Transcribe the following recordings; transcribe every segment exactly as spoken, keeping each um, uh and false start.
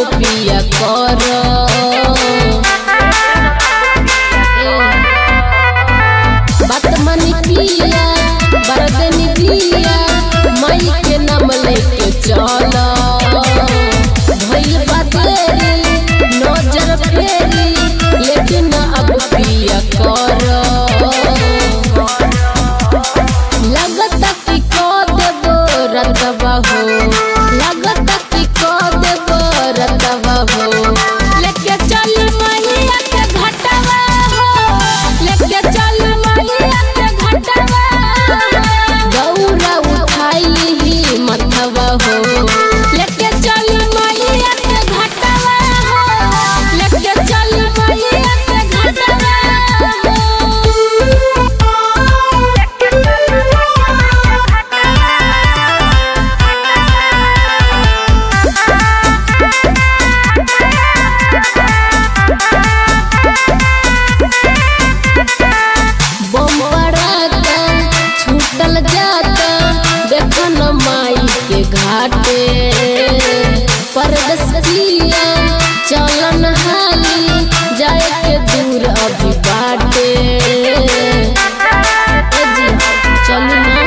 पिया कर बात मानी पिया बरदनी पिया माई के नाम लेके चल भइल बा तेरी नजर फेरी लेकिन अब पिया कर लगता कि को देबो रतबा हो लगता कि को देबो रतबा हो लेके चल मैया के घटवा हो लेके चल मैया के घटवा गौरा उठाई ही मथवा हो लेके चल मैया के घटवा हो लेके चल मैया के घटवा छूटल जाता देखन माई के घाटे परदसिया चलन हाली जाए के दूर अभी बाटे चलू ना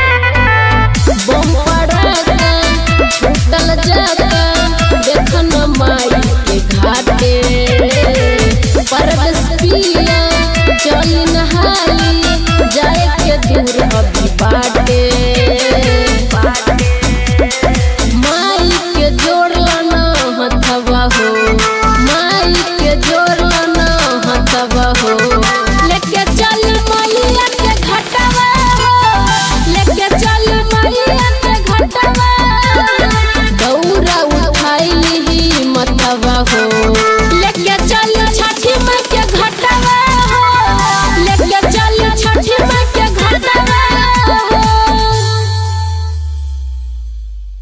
बम पड़ाका छूटल जाता देखन माई के घाटे परदसिया चलन हाली जाए के दूर अभी बाटे